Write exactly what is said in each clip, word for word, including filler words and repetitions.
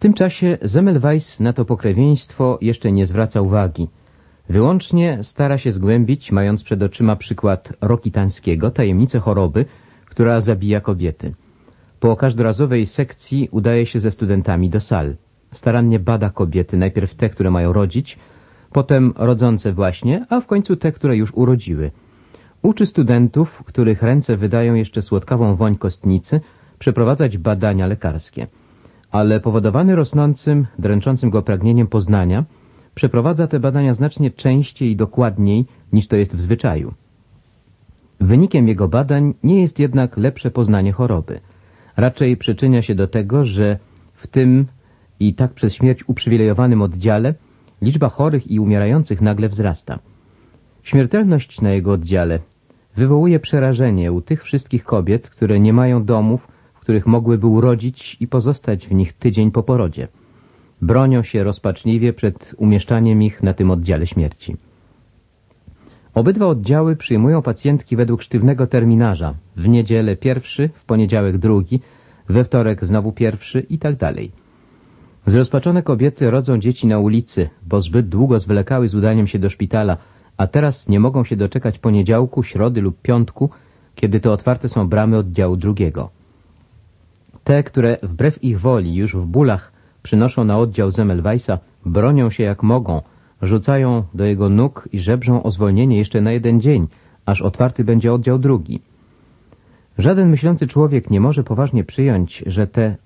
tym czasie Semmelweis na to pokrewieństwo jeszcze nie zwraca uwagi. Wyłącznie stara się zgłębić, mając przed oczyma przykład Rokitańskiego, tajemnicę choroby, która zabija kobiety. Po każdorazowej sekcji udaje się ze studentami do sal. Starannie bada kobiety, najpierw te, które mają rodzić, potem rodzące właśnie, a w końcu te, które już urodziły. Uczy studentów, których ręce wydają jeszcze słodkawą woń kostnicy, przeprowadzać badania lekarskie. Ale powodowany rosnącym, dręczącym go pragnieniem poznania, przeprowadza te badania znacznie częściej i dokładniej, niż to jest w zwyczaju. Wynikiem jego badań nie jest jednak lepsze poznanie choroby. Raczej przyczynia się do tego, że w tym i tak przez śmierć uprzywilejowanym oddziale liczba chorych i umierających nagle wzrasta. Śmiertelność na jego oddziale wywołuje przerażenie u tych wszystkich kobiet, które nie mają domów, w których mogłyby urodzić i pozostać w nich tydzień po porodzie. Bronią się rozpaczliwie przed umieszczaniem ich na tym oddziale śmierci. Obydwa oddziały przyjmują pacjentki według sztywnego terminarza. W niedzielę pierwszy, w poniedziałek drugi, we wtorek znowu pierwszy i tak dalej. Zrozpaczone kobiety rodzą dzieci na ulicy, bo zbyt długo zwlekały z udaniem się do szpitala, a teraz nie mogą się doczekać poniedziałku, środy lub piątku, kiedy to otwarte są bramy oddziału drugiego. Te, które wbrew ich woli już w bólach przynoszą na oddział Semmelweisa, bronią się jak mogą, rzucają do jego nóg i żebrzą o zwolnienie jeszcze na jeden dzień, aż otwarty będzie oddział drugi. Żaden myślący człowiek nie może poważnie przyjąć, że te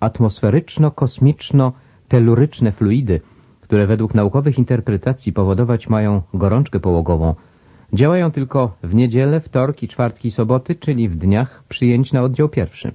atmosferyczno-kosmiczno-teluryczne fluidy, które według naukowych interpretacji powodować mają gorączkę połogową, działają tylko w niedzielę, wtorki, czwartki i soboty, czyli w dniach przyjęć na oddział pierwszy.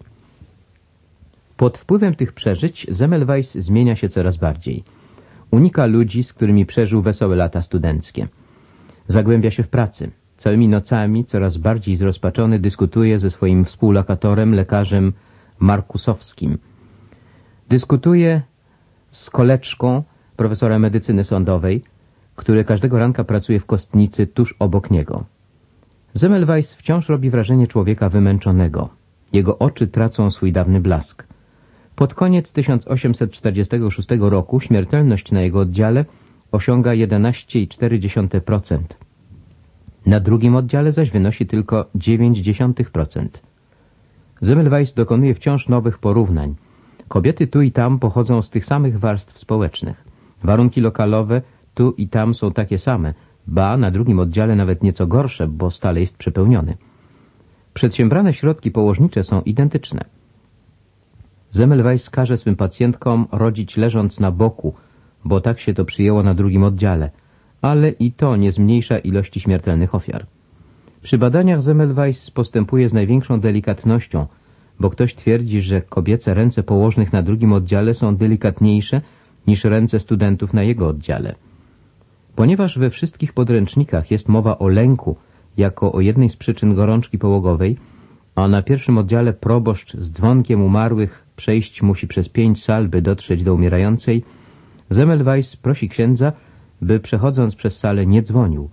Pod wpływem tych przeżyć Semmelweis zmienia się coraz bardziej. Unika ludzi, z którymi przeżył wesołe lata studenckie. Zagłębia się w pracy. Całymi nocami, coraz bardziej zrozpaczony, dyskutuje ze swoim współlokatorem, lekarzem Markusowskim. Dyskutuje z koleczką, profesorem medycyny sądowej, który każdego ranka pracuje w kostnicy tuż obok niego. Semmelweis wciąż robi wrażenie człowieka wymęczonego. Jego oczy tracą swój dawny blask. Pod koniec tysiąc osiemset czterdziestego szóstego roku śmiertelność na jego oddziale osiąga jedenaście przecinek cztery procent. Na drugim oddziale zaś wynosi tylko dziewięć przecinek pięć procent. Semmelweis dokonuje wciąż nowych porównań. Kobiety tu i tam pochodzą z tych samych warstw społecznych. Warunki lokalowe tu i tam są takie same, ba, na drugim oddziale nawet nieco gorsze, bo stale jest przepełniony. Przedsiębrane środki położnicze są identyczne. Semmelweis każe swym pacjentkom rodzić leżąc na boku, bo tak się to przyjęło na drugim oddziale, ale i to nie zmniejsza ilości śmiertelnych ofiar. Przy badaniach Semmelweis postępuje z największą delikatnością, bo ktoś twierdzi, że kobiece ręce położnych na drugim oddziale są delikatniejsze niż ręce studentów na jego oddziale. Ponieważ we wszystkich podręcznikach jest mowa o lęku jako o jednej z przyczyn gorączki połogowej, a na pierwszym oddziale proboszcz z dzwonkiem umarłych przejść musi przez pięć sal, by dotrzeć do umierającej, Semmelweis prosi księdza, by przechodząc przez salę nie dzwonił.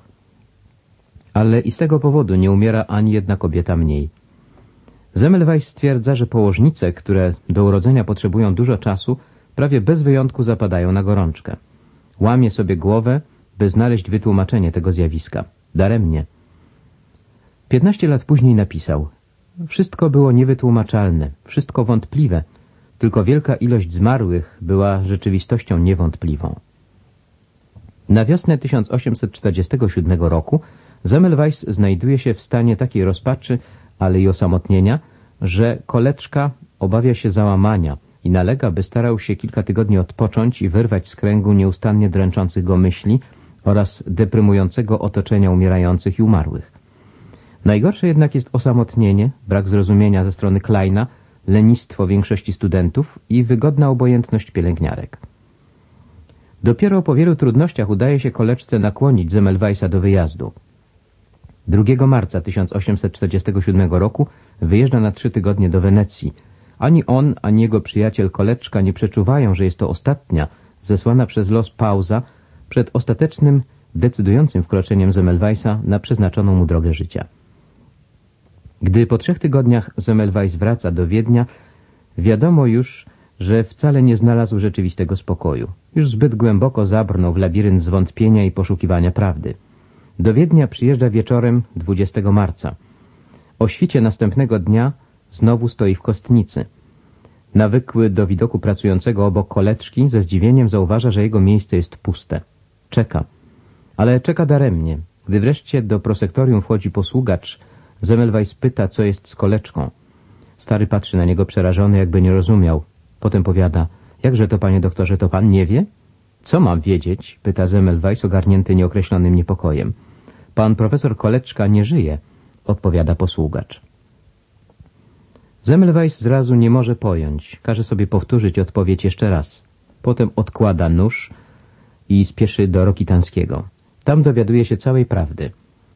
Ale i z tego powodu nie umiera ani jedna kobieta mniej. Semmelweis stwierdza, że położnice, które do urodzenia potrzebują dużo czasu, prawie bez wyjątku zapadają na gorączkę. Łamie sobie głowę, by znaleźć wytłumaczenie tego zjawiska. Daremnie. Piętnaście lat później napisał: wszystko było niewytłumaczalne, wszystko wątpliwe, tylko wielka ilość zmarłych była rzeczywistością niewątpliwą. Na wiosnę tysiąc osiemset czterdziestego siódmego roku Semmelweis znajduje się w stanie takiej rozpaczy, ale i osamotnienia, że koleczka obawia się załamania i nalega, by starał się kilka tygodni odpocząć i wyrwać z kręgu nieustannie dręczących go myśli oraz deprymującego otoczenia umierających i umarłych. Najgorsze jednak jest osamotnienie, brak zrozumienia ze strony Kleina, lenistwo większości studentów i wygodna obojętność pielęgniarek. Dopiero po wielu trudnościach udaje się koleczce nakłonić Semmelweisa do wyjazdu. drugiego marca tysiąc osiemset czterdziestego siódmego roku wyjeżdża na trzy tygodnie do Wenecji. Ani on, ani jego przyjaciel koleczka nie przeczuwają, że jest to ostatnia, zesłana przez los pauza przed ostatecznym, decydującym wkroczeniem Semmelweisa na przeznaczoną mu drogę życia. Gdy po trzech tygodniach Semmelweis wraca do Wiednia, wiadomo już, że wcale nie znalazł rzeczywistego spokoju. Już zbyt głęboko zabrnął w labirynt zwątpienia i poszukiwania prawdy. Do Wiednia przyjeżdża wieczorem dwudziestego marca. O świcie następnego dnia znowu stoi w kostnicy. Nawykły do widoku pracującego obok Koleczki, ze zdziwieniem zauważa, że jego miejsce jest puste. Czeka. Ale czeka daremnie. Gdy wreszcie do prosektorium wchodzi posługacz, Semmelweis pyta, co jest z Koleczką. Stary patrzy na niego przerażony, jakby nie rozumiał. Potem powiada: jakże to, panie doktorze, to pan nie wie? Co mam wiedzieć? Pyta Semmelweis, ogarnięty nieokreślonym niepokojem. Pan profesor Koleczka nie żyje, odpowiada posługacz. Semmelweis zrazu nie może pojąć. Każe sobie powtórzyć odpowiedź jeszcze raz. Potem odkłada nóż i spieszy do Rokitanskiego. Tam dowiaduje się całej prawdy.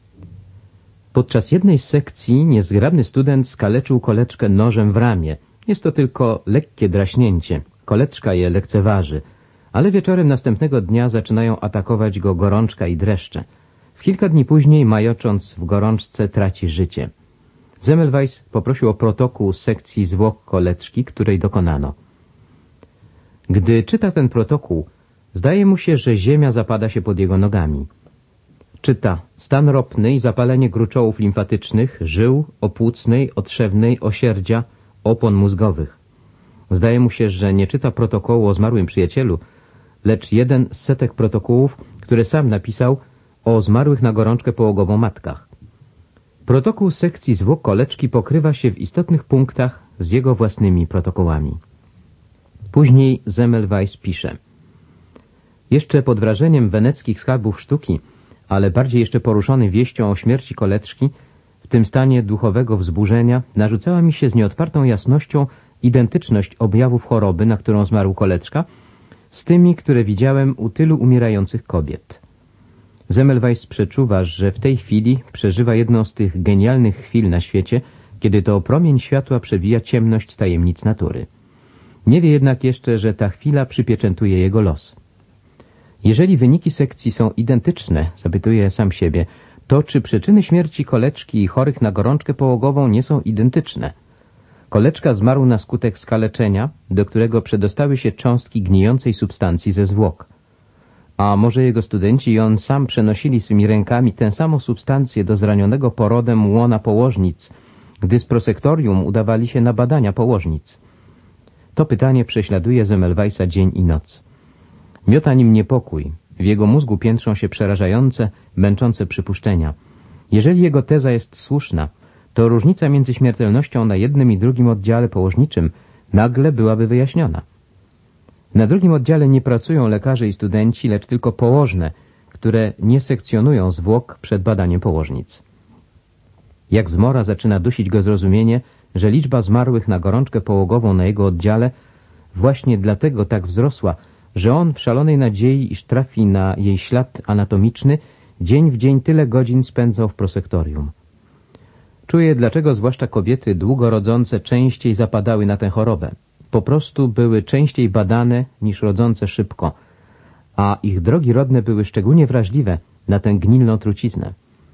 Podczas jednej z sekcji niezgrabny student skaleczył Koleczkę nożem w ramię. Jest to tylko lekkie draśnięcie. Koleczka je lekceważy. Ale wieczorem następnego dnia zaczynają atakować go gorączka i dreszcze. W kilka dni później, majocząc w gorączce, traci życie. Semmelweis poprosił o protokół z sekcji zwłok Koleczki, której dokonano. Gdy czyta ten protokół, zdaje mu się, że ziemia zapada się pod jego nogami. Czyta: stan ropny i zapalenie gruczołów limfatycznych, żył, opłucnej, otrzewnej, osierdzia, opon mózgowych. Zdaje mu się, że nie czyta protokołu o zmarłym przyjacielu, lecz jeden z setek protokołów, które sam napisał o zmarłych na gorączkę połogową matkach. Protokół sekcji zwłok Koleczki pokrywa się w istotnych punktach z jego własnymi protokołami. Później Semmelweis pisze: jeszcze pod wrażeniem weneckich skarbów sztuki, ale bardziej jeszcze poruszony wieścią o śmierci Koleczki, w tym stanie duchowego wzburzenia narzucała mi się z nieodpartą jasnością identyczność objawów choroby, na którą zmarł Koleczka, z tymi, które widziałem u tylu umierających kobiet. Semmelweis przeczuwa, że w tej chwili przeżywa jedną z tych genialnych chwil na świecie, kiedy to promień światła przebija ciemność tajemnic natury. Nie wie jednak jeszcze, że ta chwila przypieczętuje jego los. Jeżeli wyniki sekcji są identyczne, zapytuje sam siebie, to czy przyczyny śmierci Koleczki i chorych na gorączkę połogową nie są identyczne? Koleczka zmarł na skutek skaleczenia, do którego przedostały się cząstki gnijącej substancji ze zwłok. A może jego studenci i on sam przenosili swymi rękami tę samą substancję do zranionego porodem łona położnic, gdy z prosektorium udawali się na badania położnic? To pytanie prześladuje Semmelweisa dzień i noc. Miota nim niepokój. W jego mózgu piętrzą się przerażające, męczące przypuszczenia. Jeżeli jego teza jest słuszna, to różnica między śmiertelnością na jednym i drugim oddziale położniczym nagle byłaby wyjaśniona. Na drugim oddziale nie pracują lekarze i studenci, lecz tylko położne, które nie sekcjonują zwłok przed badaniem położnic. Jak zmora zaczyna dusić go zrozumienie, że liczba zmarłych na gorączkę połogową na jego oddziale właśnie dlatego tak wzrosła, że on w szalonej nadziei, iż trafi na jej ślad anatomiczny, dzień w dzień tyle godzin spędzał w prosektorium. Czuje, dlaczego zwłaszcza kobiety długo rodzące częściej zapadały na tę chorobę. Po prostu były częściej badane niż rodzące szybko, a ich drogi rodne były szczególnie wrażliwe na tę gnilną truciznę.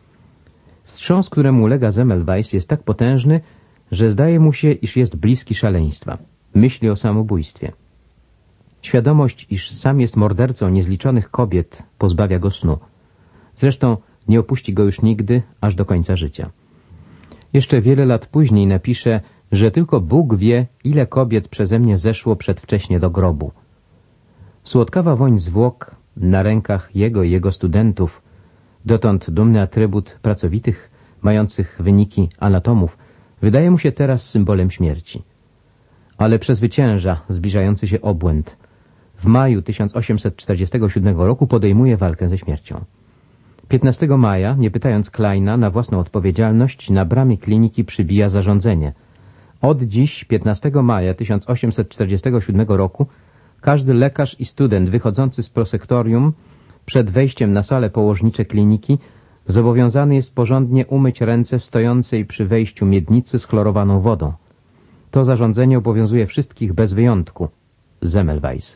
Wstrząs, któremu ulega Semmelweis, jest tak potężny, że zdaje mu się, iż jest bliski szaleństwa. Myśli o samobójstwie. Świadomość, iż sam jest mordercą niezliczonych kobiet, pozbawia go snu. Zresztą nie opuści go już nigdy, aż do końca życia. Jeszcze wiele lat później napisze, że tylko Bóg wie, ile kobiet przeze mnie zeszło przedwcześnie do grobu. Słodkawa woń zwłok na rękach jego i jego studentów, dotąd dumny atrybut pracowitych, mających wyniki anatomów, wydaje mu się teraz symbolem śmierci. Ale przezwycięża zbliżający się obłęd. W maju tysiąc osiemset czterdziestego siódmego roku podejmuje walkę ze śmiercią. piętnastego maja, nie pytając Kleina, na własną odpowiedzialność na bramie kliniki przybija zarządzenie. Od dziś, piętnastego maja tysiąc osiemset czterdziestego siódmego roku, każdy lekarz i student wychodzący z prosektorium przed wejściem na salę położnicze kliniki zobowiązany jest porządnie umyć ręce w stojącej przy wejściu miednicy z chlorowaną wodą. To zarządzenie obowiązuje wszystkich bez wyjątku. Semmelweis.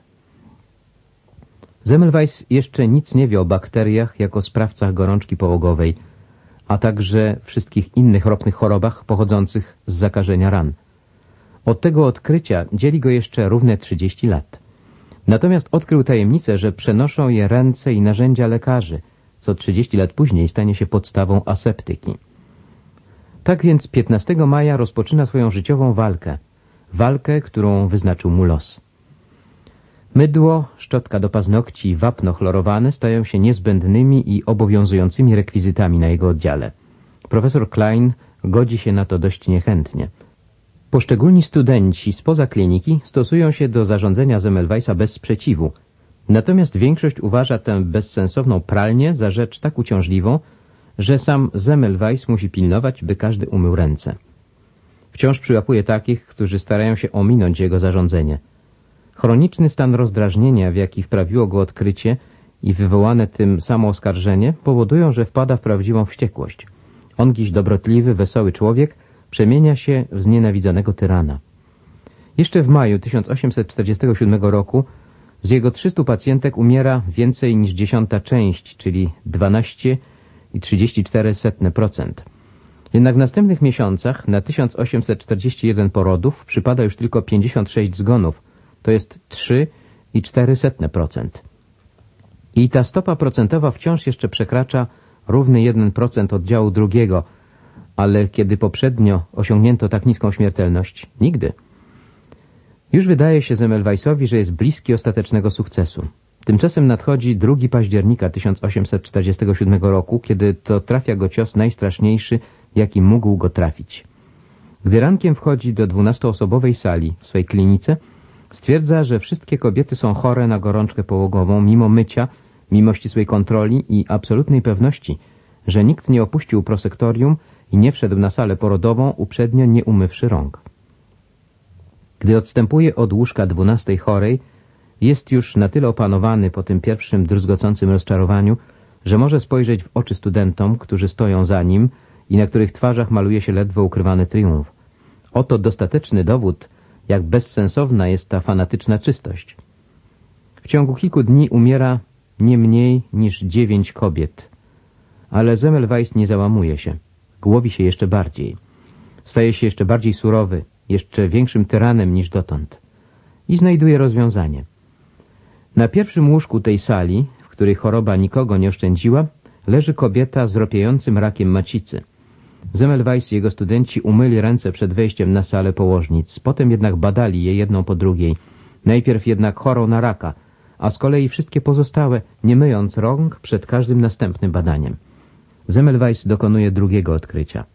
Semmelweis jeszcze nic nie wie o bakteriach jako sprawcach gorączki połogowej, a także wszystkich innych ropnych chorobach pochodzących z zakażenia ran. Od tego odkrycia dzieli go jeszcze równe trzydzieści lat. Natomiast odkrył tajemnicę, że przenoszą je ręce i narzędzia lekarzy, co trzydzieści lat później stanie się podstawą aseptyki. Tak więc piętnastego maja rozpoczyna swoją życiową walkę. Walkę, którą wyznaczył mu los. Mydło, szczotka do paznokci i wapno chlorowane stają się niezbędnymi i obowiązującymi rekwizytami na jego oddziale. Profesor Klein godzi się na to dość niechętnie. Poszczególni studenci spoza kliniki stosują się do zarządzenia Semmelweisa bez sprzeciwu, natomiast większość uważa tę bezsensowną pralnię za rzecz tak uciążliwą, że sam Semmelweis musi pilnować, by każdy umył ręce. Wciąż przyłapuje takich, którzy starają się ominąć jego zarządzenie. Chroniczny stan rozdrażnienia, w jaki wprawiło go odkrycie i wywołane tym samo oskarżenie, powodują, że wpada w prawdziwą wściekłość. On, dziś dobrotliwy, wesoły człowiek, przemienia się w znienawidzonego tyrana. Jeszcze w maju tysiąc osiemset czterdziestego siódmego roku z jego trzystu pacjentek umiera więcej niż dziesiąta część, czyli dwanaście i trzydzieści cztery procent. Jednak w następnych miesiącach na tysiąc osiemset czterdzieści jeden porodów przypada już tylko pięćdziesiąt sześć zgonów, to jest trzy i cztery procent. I ta stopa procentowa wciąż jeszcze przekracza równy jeden procent oddziału drugiego, ale kiedy poprzednio osiągnięto tak niską śmiertelność? Nigdy. Już wydaje się Semmelweisowi, że jest bliski ostatecznego sukcesu. Tymczasem nadchodzi drugiego października tysiąc osiemset czterdziestego siódmego roku, kiedy to trafia go cios najstraszniejszy, jaki mógł go trafić. Gdy rankiem wchodzi do dwunastoosobowej sali w swej klinice, stwierdza, że wszystkie kobiety są chore na gorączkę połogową, mimo mycia, mimo ścisłej kontroli i absolutnej pewności, że nikt nie opuścił prosektorium i nie wszedł na salę porodową, uprzednio nie umywszy rąk. Gdy odstępuje od łóżka dwunastej chorej, jest już na tyle opanowany po tym pierwszym druzgocącym rozczarowaniu, że może spojrzeć w oczy studentom, którzy stoją za nim i na których twarzach maluje się ledwo ukrywany triumf. Oto dostateczny dowód, jak bezsensowna jest ta fanatyczna czystość. W ciągu kilku dni umiera nie mniej niż dziewięć kobiet. Ale Semmelweis nie załamuje się. Głowi się jeszcze bardziej. Staje się jeszcze bardziej surowy, jeszcze większym tyranem niż dotąd. I znajduje rozwiązanie. Na pierwszym łóżku tej sali, w której choroba nikogo nie oszczędziła, leży kobieta z ropiejącym rakiem macicy. Semmelweis i jego studenci umyli ręce przed wejściem na salę położnic, potem jednak badali je jedną po drugiej. Najpierw jednak chorą na raka, a z kolei wszystkie pozostałe, nie myjąc rąk przed każdym następnym badaniem. Semmelweis dokonuje drugiego odkrycia.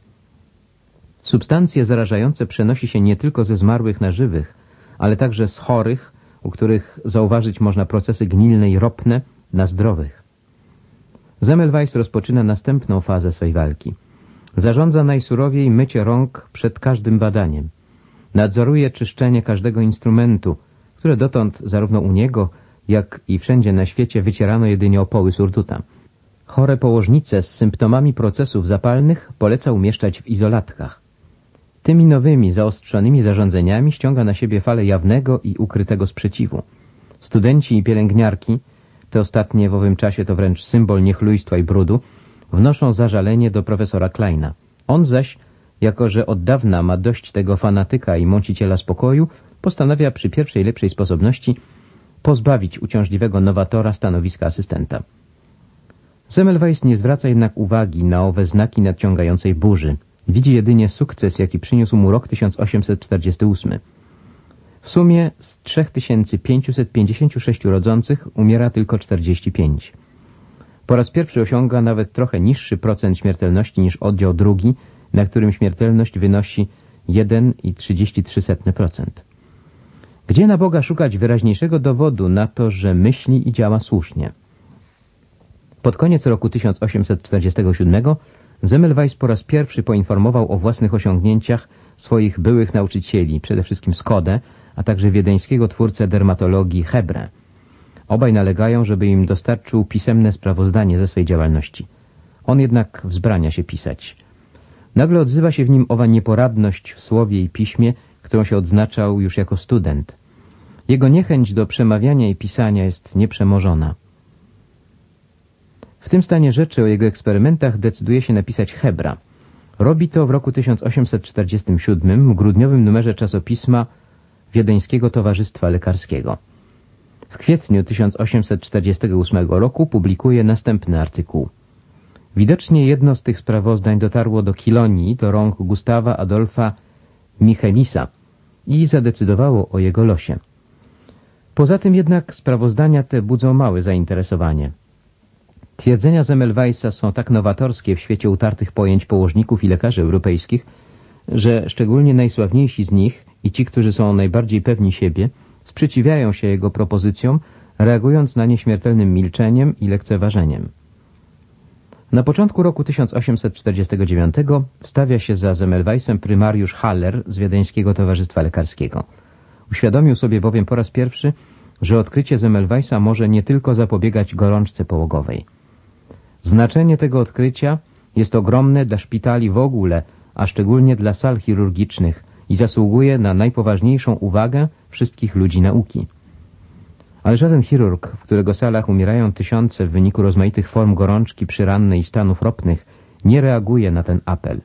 Substancje zarażające przenosi się nie tylko ze zmarłych na żywych, ale także z chorych, u których zauważyć można procesy gnilne i ropne, na zdrowych. Semmelweis rozpoczyna następną fazę swej walki. Zarządza najsurowiej mycie rąk przed każdym badaniem. Nadzoruje czyszczenie każdego instrumentu, które dotąd zarówno u niego, jak i wszędzie na świecie wycierano jedynie opoły surduta. Chore położnice z symptomami procesów zapalnych poleca umieszczać w izolatkach. Tymi nowymi, zaostrzonymi zarządzeniami ściąga na siebie falę jawnego i ukrytego sprzeciwu. Studenci i pielęgniarki, te ostatnie w owym czasie to wręcz symbol niechlujstwa i brudu, wnoszą zażalenie do profesora Kleina. On zaś, jako że od dawna ma dość tego fanatyka i mąciciela spokoju, postanawia przy pierwszej lepszej sposobności pozbawić uciążliwego nowatora stanowiska asystenta. Semmelweis nie zwraca jednak uwagi na owe znaki nadciągającej burzy. Widzi jedynie sukces, jaki przyniósł mu rok tysiąc osiemset czterdziesty ósmy. W sumie z trzy tysiące pięćset pięćdziesięciu sześciu rodzących umiera tylko czterdzieści pięć. Po raz pierwszy osiąga nawet trochę niższy procent śmiertelności niż oddział drugi, na którym śmiertelność wynosi jeden i trzydzieści trzy procent. Gdzie na Boga szukać wyraźniejszego dowodu na to, że myśli i działa słusznie? Pod koniec roku tysiąc osiemset czterdziestego siódmego Semmelweis po raz pierwszy poinformował o własnych osiągnięciach swoich byłych nauczycieli, przede wszystkim Skodę, a także wiedeńskiego twórcę dermatologii Hebre. Obaj nalegają, żeby im dostarczył pisemne sprawozdanie ze swej działalności. On jednak wzbrania się pisać. Nagle odzywa się w nim owa nieporadność w słowie i piśmie, którą się odznaczał już jako student. Jego niechęć do przemawiania i pisania jest nieprzemożona. W tym stanie rzeczy o jego eksperymentach decyduje się napisać Hebra. Robi to w roku tysiąc osiemset czterdziestym siódmym w grudniowym numerze czasopisma Wiedeńskiego Towarzystwa Lekarskiego. W kwietniu tysiąc osiemset czterdziestego ósmego roku publikuje następny artykuł. Widocznie jedno z tych sprawozdań dotarło do Kilonii, do rąk Gustawa Adolfa Michemisa i zadecydowało o jego losie. Poza tym jednak sprawozdania te budzą małe zainteresowanie. Twierdzenia Semmelweisa są tak nowatorskie w świecie utartych pojęć położników i lekarzy europejskich, że szczególnie najsławniejsi z nich i ci, którzy są najbardziej pewni siebie, sprzeciwiają się jego propozycjom, reagując na nie śmiertelnym milczeniem i lekceważeniem. Na początku roku tysiąc osiemset czterdziestego dziewiątego wstawia się za Semmelweisem prymariusz Haller z Wiedeńskiego Towarzystwa Lekarskiego. Uświadomił sobie bowiem po raz pierwszy, że odkrycie Semmelweisa może nie tylko zapobiegać gorączce połogowej. Znaczenie tego odkrycia jest ogromne dla szpitali w ogóle, a szczególnie dla sal chirurgicznych i zasługuje na najpoważniejszą uwagę wszystkich ludzi nauki. Ale żaden chirurg, w którego salach umierają tysiące w wyniku rozmaitych form gorączki przyrannej i stanów ropnych, nie reaguje na ten apel.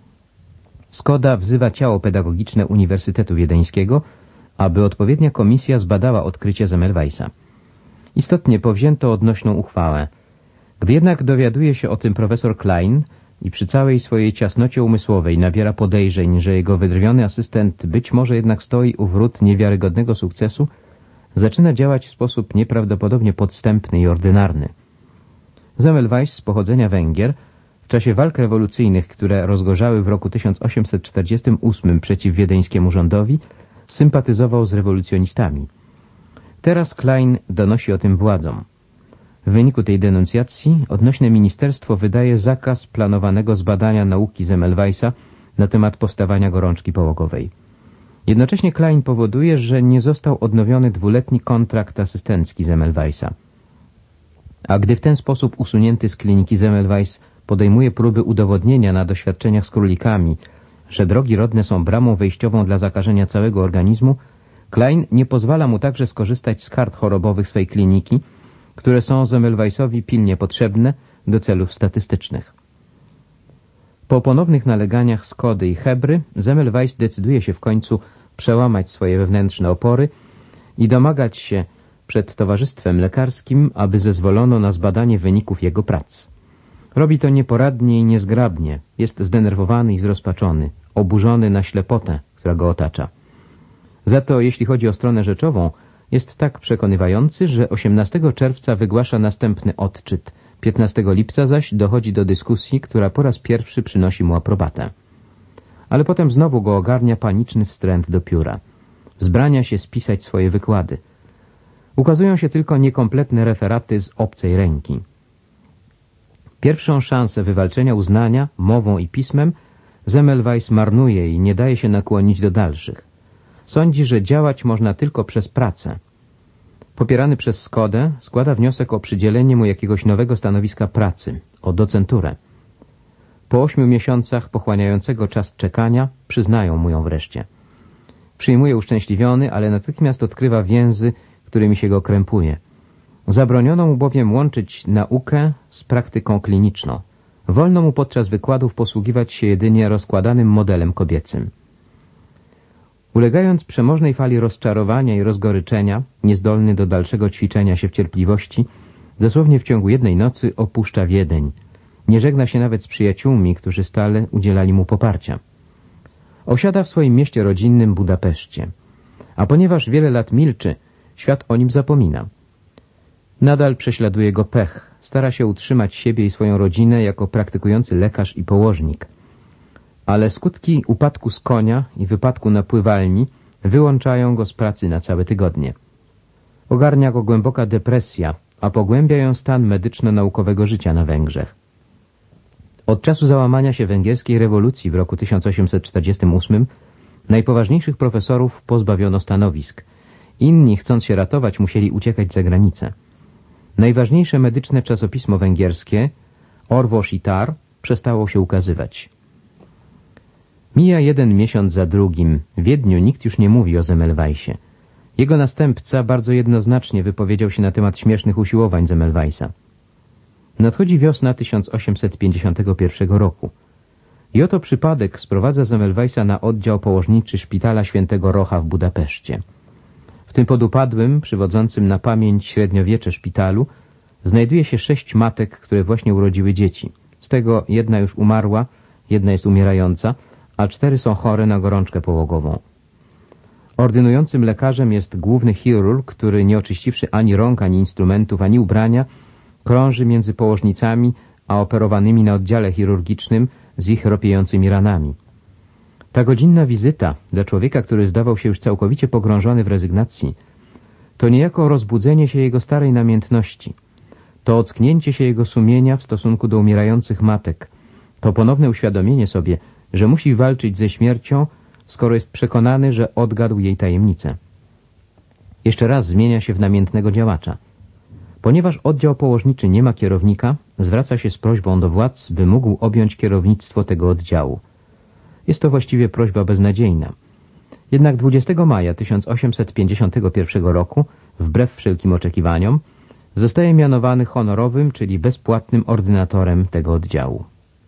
Skoda wzywa ciało pedagogiczne Uniwersytetu Wiedeńskiego, aby odpowiednia komisja zbadała odkrycie Semmelweisa. Istotnie powzięto odnośną uchwałę. Gdy jednak dowiaduje się o tym profesor Klein i przy całej swojej ciasnocie umysłowej nabiera podejrzeń, że jego wydrwiony asystent być może jednak stoi u wrót niewiarygodnego sukcesu, zaczyna działać w sposób nieprawdopodobnie podstępny i ordynarny. Semmelweis z pochodzenia Węgier w czasie walk rewolucyjnych, które rozgorzały w roku tysiąc osiemset czterdziestym ósmym przeciw wiedeńskiemu rządowi, sympatyzował z rewolucjonistami. Teraz Klein donosi o tym władzom. W wyniku tej denuncjacji odnośne ministerstwo wydaje zakaz planowanego zbadania nauki Semmelweisa na temat powstawania gorączki połogowej. Jednocześnie Klein powoduje, że nie został odnowiony dwuletni kontrakt asystencki Semmelweisa. A gdy w ten sposób usunięty z kliniki Semmelweis podejmuje próby udowodnienia na doświadczeniach z królikami, że drogi rodne są bramą wejściową dla zakażenia całego organizmu, Klein nie pozwala mu także skorzystać z kart chorobowych swej kliniki, które są Semmelweisowi pilnie potrzebne do celów statystycznych. Po ponownych naleganiach Skody i Hebry, Semmelweis decyduje się w końcu przełamać swoje wewnętrzne opory i domagać się przed Towarzystwem Lekarskim, aby zezwolono na zbadanie wyników jego prac. Robi to nieporadnie i niezgrabnie, jest zdenerwowany i zrozpaczony, oburzony na ślepotę, która go otacza. Za to, jeśli chodzi o stronę rzeczową, jest tak przekonywający, że osiemnastego czerwca wygłasza następny odczyt, piętnastego lipca zaś dochodzi do dyskusji, która po raz pierwszy przynosi mu aprobatę. Ale potem znowu go ogarnia paniczny wstręt do pióra. Wzbrania się spisać swoje wykłady. Ukazują się tylko niekompletne referaty z obcej ręki. Pierwszą szansę wywalczenia uznania mową i pismem Semmelweis marnuje i nie daje się nakłonić do dalszych. Sądzi, że działać można tylko przez pracę. Popierany przez Skodę składa wniosek o przydzielenie mu jakiegoś nowego stanowiska pracy, o docenturę. Po ośmiu miesiącach pochłaniającego czas czekania przyznają mu ją wreszcie. Przyjmuje uszczęśliwiony, ale natychmiast odkrywa więzy, którymi się go krępuje. Zabroniono mu bowiem łączyć naukę z praktyką kliniczną. Wolno mu podczas wykładów posługiwać się jedynie rozkładanym modelem kobiecym. Ulegając przemożnej fali rozczarowania i rozgoryczenia, niezdolny do dalszego ćwiczenia się w cierpliwości, dosłownie w ciągu jednej nocy opuszcza Wiedeń. Nie żegna się nawet z przyjaciółmi, którzy stale udzielali mu poparcia. Osiada w swoim mieście rodzinnym Budapeszcie. A ponieważ wiele lat milczy, świat o nim zapomina. Nadal prześladuje go pech, stara się utrzymać siebie i swoją rodzinę jako praktykujący lekarz i położnik. Ale skutki upadku z konia i wypadku na pływalni wyłączają go z pracy na całe tygodnie. Ogarnia go głęboka depresja, a pogłębia ją stan medyczno-naukowego życia na Węgrzech. Od czasu załamania się węgierskiej rewolucji w roku tysiąc osiemset czterdziestym ósmym najpoważniejszych profesorów pozbawiono stanowisk. Inni, chcąc się ratować, musieli uciekać za granicę. Najważniejsze medyczne czasopismo węgierskie, Orvos i Tar, przestało się ukazywać. Mija jeden miesiąc za drugim. W Wiedniu nikt już nie mówi o Semmelweisie. Jego następca bardzo jednoznacznie wypowiedział się na temat śmiesznych usiłowań Semmelweisa. Nadchodzi wiosna tysiąc osiemset pięćdziesiątego pierwszego roku. I oto przypadek sprowadza Semmelweisa na oddział położniczy szpitala świętego Rocha w Budapeszcie. W tym podupadłym, przywodzącym na pamięć średniowiecze szpitalu znajduje się sześć matek, które właśnie urodziły dzieci. Z tego jedna już umarła, jedna jest umierająca, a cztery są chore na gorączkę połogową. Ordynującym lekarzem jest główny chirurg, który nie oczyściwszy ani rąk, ani instrumentów, ani ubrania, krąży między położnicami a operowanymi na oddziale chirurgicznym z ich ropiejącymi ranami. Ta godzinna wizyta dla człowieka, który zdawał się już całkowicie pogrążony w rezygnacji, to niejako rozbudzenie się jego starej namiętności, to ocknięcie się jego sumienia w stosunku do umierających matek, to ponowne uświadomienie sobie, że musi walczyć ze śmiercią, skoro jest przekonany, że odgadł jej tajemnicę. Jeszcze raz zmienia się w namiętnego działacza. Ponieważ oddział położniczy nie ma kierownika, zwraca się z prośbą do władz, by mógł objąć kierownictwo tego oddziału. Jest to właściwie prośba beznadziejna. Jednak dwudziestego maja tysiąc osiemset pięćdziesiątego pierwszego roku, wbrew wszelkim oczekiwaniom, zostaje mianowany honorowym, czyli bezpłatnym ordynatorem tego oddziału.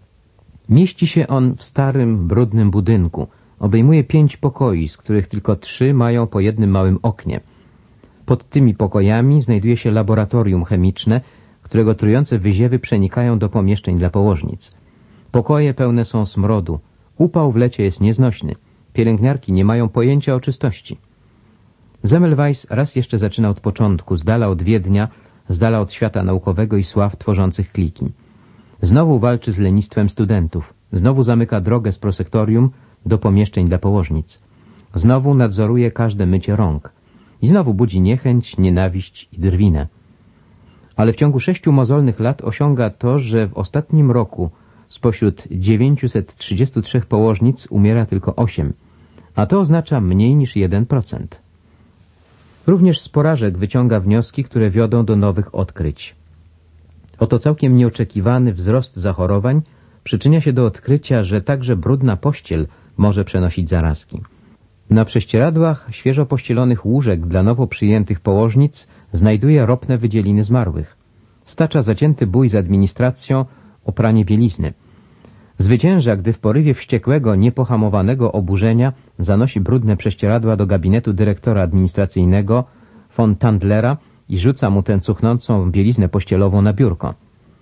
Mieści się on w starym, brudnym budynku. Obejmuje pięć pokoi, z których tylko trzy mają po jednym małym oknie. Pod tymi pokojami znajduje się laboratorium chemiczne, którego trujące wyziewy przenikają do pomieszczeń dla położnic. Pokoje pełne są smrodu. Upał w lecie jest nieznośny. Pielęgniarki nie mają pojęcia o czystości. Semmelweis raz jeszcze zaczyna od początku, z dala od Wiednia, z dala od świata naukowego i sław tworzących kliki. Znowu walczy z lenistwem studentów. Znowu zamyka drogę z prosektorium do pomieszczeń dla położnic. Znowu nadzoruje każde mycie rąk. I znowu budzi niechęć, nienawiść i drwinę. Ale w ciągu sześciu mozolnych lat osiąga to, że w ostatnim roku spośród dziewięciuset trzydziestu trzech położnic umiera tylko osiem, a to oznacza mniej niż jeden procent. Również z porażek wyciąga wnioski, które wiodą do nowych odkryć. Oto całkiem nieoczekiwany wzrost zachorowań przyczynia się do odkrycia, że także brudna pościel może przenosić zarazki. Na prześcieradłach świeżo pościelonych łóżek dla nowo przyjętych położnic znajduje ropne wydzieliny zmarłych. Stacza zacięty bój z administracją o pranie bielizny. Zwycięża, gdy w porywie wściekłego, niepohamowanego oburzenia zanosi brudne prześcieradła do gabinetu dyrektora administracyjnego von Tandlera i rzuca mu tę cuchnącą bieliznę pościelową na biurko.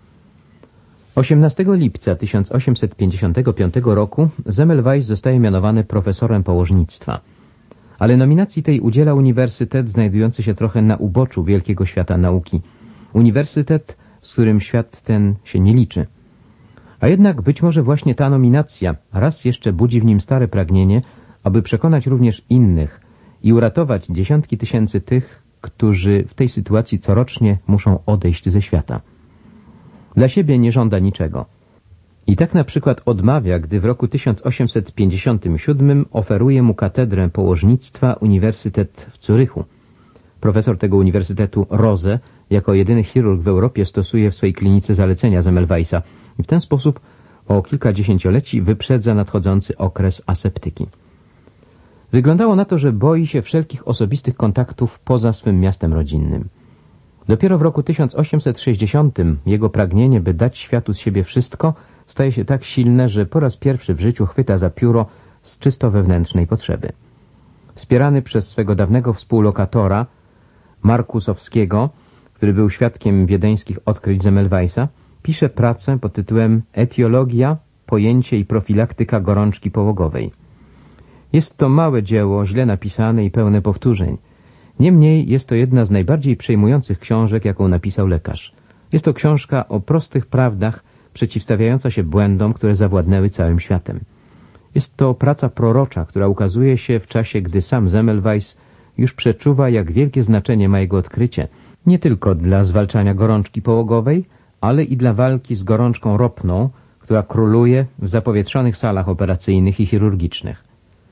osiemnastego lipca tysiąc osiemset pięćdziesiątego piątego roku Semmelweis zostaje mianowany profesorem położnictwa. Ale nominacji tej udziela uniwersytet znajdujący się trochę na uboczu wielkiego świata nauki. Uniwersytet, z którym świat ten się nie liczy. A jednak być może właśnie ta nominacja raz jeszcze budzi w nim stare pragnienie, aby przekonać również innych i uratować dziesiątki tysięcy tych, którzy w tej sytuacji corocznie muszą odejść ze świata. Dla siebie nie żąda niczego. I tak na przykład odmawia, gdy w roku tysiąc osiemset pięćdziesiątym siódmym oferuje mu katedrę położnictwa Uniwersytet w Zurychu. Profesor tego uniwersytetu Rose jako jedyny chirurg w Europie stosuje w swojej klinice zalecenia Semmelweisa i w ten sposób o kilka dziesięcioleci wyprzedza nadchodzący okres aseptyki. Wyglądało na to, że boi się wszelkich osobistych kontaktów poza swym miastem rodzinnym. Dopiero w roku tysiąc osiemset sześćdziesiątym jego pragnienie, by dać światu z siebie wszystko, staje się tak silne, że po raz pierwszy w życiu chwyta za pióro z czysto wewnętrznej potrzeby. Wspierany przez swego dawnego współlokatora, Markusowskiego, który był świadkiem wiedeńskich odkryć Semmelweisa, pisze pracę pod tytułem Etiologia, pojęcie i profilaktyka gorączki połogowej. Jest to małe dzieło, źle napisane i pełne powtórzeń. Niemniej jest to jedna z najbardziej przejmujących książek, jaką napisał lekarz. Jest to książka o prostych prawdach, przeciwstawiająca się błędom, które zawładnęły całym światem. Jest to praca prorocza, która ukazuje się w czasie, gdy sam Semmelweis już przeczuwa, jak wielkie znaczenie ma jego odkrycie, nie tylko dla zwalczania gorączki połogowej, ale i dla walki z gorączką ropną, która króluje w zapowietrzonych salach operacyjnych i chirurgicznych.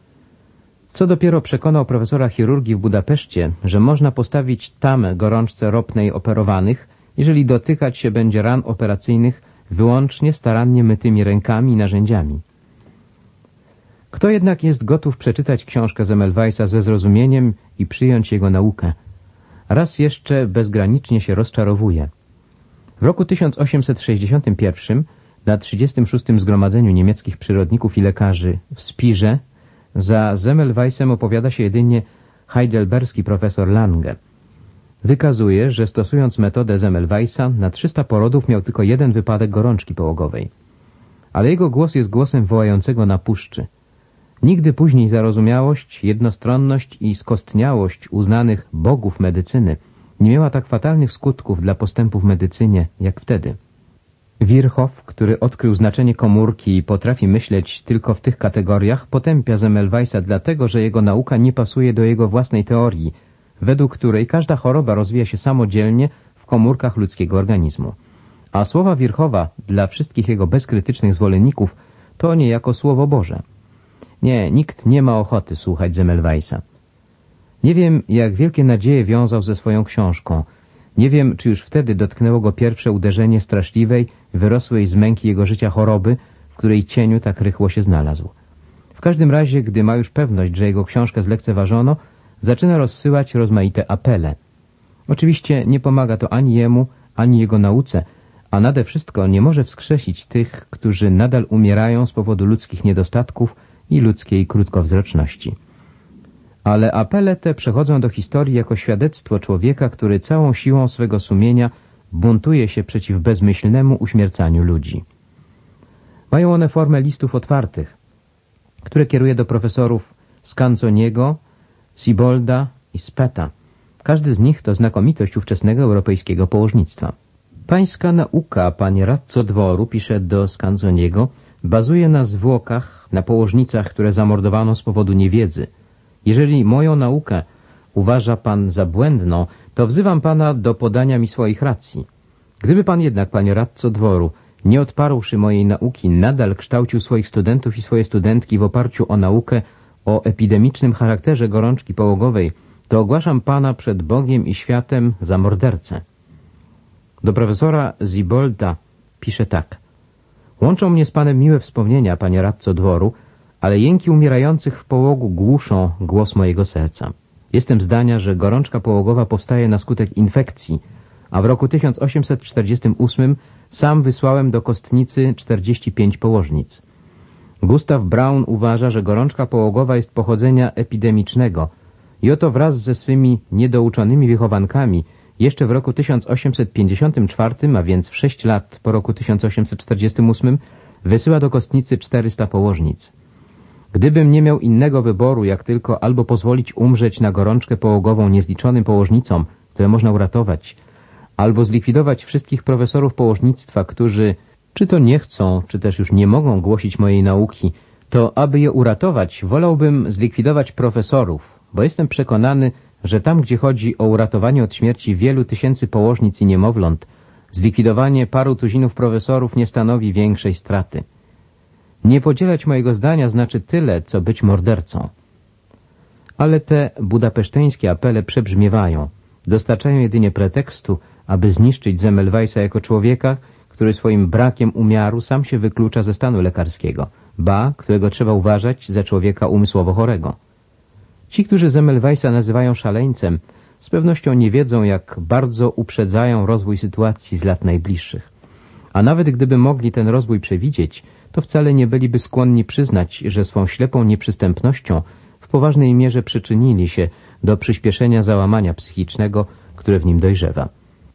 Co dopiero przekonał profesora chirurgii w Budapeszcie, że można postawić tamę gorączce ropnej operowanych, jeżeli dotykać się będzie ran operacyjnych wyłącznie starannie mytymi rękami i narzędziami. Kto jednak jest gotów przeczytać książkę Semmelweisa ze zrozumieniem i przyjąć jego naukę, raz jeszcze bezgranicznie się rozczarowuje. W roku tysiąc osiemset sześćdziesiątym pierwszym Na trzydziestym szóstym Zgromadzeniu Niemieckich Przyrodników i Lekarzy w Spirze za Semmelweisem opowiada się jedynie heidelberski profesor Lange. Wykazuje, że stosując metodę Semmelweisa na trzysta porodów miał tylko jeden wypadek gorączki połogowej. Ale jego głos jest głosem wołającego na puszczy. Nigdy później zarozumiałość, jednostronność i skostniałość uznanych bogów medycyny nie miała tak fatalnych skutków dla postępu w medycynie, jak wtedy. Virchow, który odkrył znaczenie komórki i potrafi myśleć tylko w tych kategoriach, potępia Semmelweisa dlatego, że jego nauka nie pasuje do jego własnej teorii, według której każda choroba rozwija się samodzielnie w komórkach ludzkiego organizmu. A słowa Virchowa dla wszystkich jego bezkrytycznych zwolenników to niejako Słowo Boże. Nie, nikt nie ma ochoty słuchać Semmelweisa. Nie wiem, jak wielkie nadzieje wiązał ze swoją książką. Nie wiem, czy już wtedy dotknęło go pierwsze uderzenie straszliwej, wyrosłej z męki jego życia choroby, w której cieniu tak rychło się znalazł. W każdym razie, gdy ma już pewność, że jego książkę zlekceważono, zaczyna rozsyłać rozmaite apele. Oczywiście nie pomaga to ani jemu, ani jego nauce, a nade wszystko nie może wskrzesić tych, którzy nadal umierają z powodu ludzkich niedostatków i ludzkiej krótkowzroczności. Ale apele te przechodzą do historii jako świadectwo człowieka, który całą siłą swego sumienia buntuje się przeciw bezmyślnemu uśmiercaniu ludzi. Mają one formę listów otwartych, które kieruje do profesorów Scanzoniego, Sibolda i Speta. Każdy z nich to znakomitość ówczesnego europejskiego położnictwa. Pańska nauka, panie radco dworu, pisze do Scanzoniego, bazuje na zwłokach, na położnicach, które zamordowano z powodu niewiedzy. Jeżeli moją naukę uważa pan za błędną, to wzywam pana do podania mi swoich racji. Gdyby pan jednak, panie radco dworu, nie odparłszy mojej nauki, nadal kształcił swoich studentów i swoje studentki w oparciu o naukę o epidemicznym charakterze gorączki połogowej, to ogłaszam pana przed Bogiem i światem za mordercę. Do profesora Sibolda pisze tak. Łączą mnie z panem miłe wspomnienia, panie radco dworu, ale jęki umierających w połogu głuszą głos mojego serca. Jestem zdania, że gorączka połogowa powstaje na skutek infekcji, a w roku tysiąc osiemset czterdziestym ósmym sam wysłałem do kostnicy czterdzieści pięć położnic. Gustav Braun uważa, że gorączka połogowa jest pochodzenia epidemicznego i oto wraz ze swymi niedouczonymi wychowankami jeszcze w roku tysiąc osiemset pięćdziesiątym czwartym, a więc w sześć lat po roku tysiąc osiemset czterdziestym ósmym, wysyła do kostnicy czterysta położnic. Gdybym nie miał innego wyboru, jak tylko albo pozwolić umrzeć na gorączkę połogową niezliczonym położnicom, które można uratować, albo zlikwidować wszystkich profesorów położnictwa, którzy czy to nie chcą, czy też już nie mogą głosić mojej nauki, to aby je uratować, wolałbym zlikwidować profesorów, bo jestem przekonany, że tam, gdzie chodzi o uratowanie od śmierci wielu tysięcy położnic i niemowląt, zlikwidowanie paru tuzinów profesorów nie stanowi większej straty. Nie podzielać mojego zdania znaczy tyle, co być mordercą. Ale te budapeszteńskie apele przebrzmiewają, dostarczają jedynie pretekstu, aby zniszczyć Semmelweisa jako człowieka, który swoim brakiem umiaru sam się wyklucza ze stanu lekarskiego, ba, którego trzeba uważać za człowieka umysłowo chorego. Ci, którzy Semmelweisa nazywają szaleńcem, z pewnością nie wiedzą, jak bardzo uprzedzają rozwój sytuacji z lat najbliższych. A nawet gdyby mogli ten rozwój przewidzieć, to wcale nie byliby skłonni przyznać, że swą ślepą nieprzystępnością w poważnej mierze przyczynili się do przyspieszenia załamania psychicznego, które w nim dojrzewa.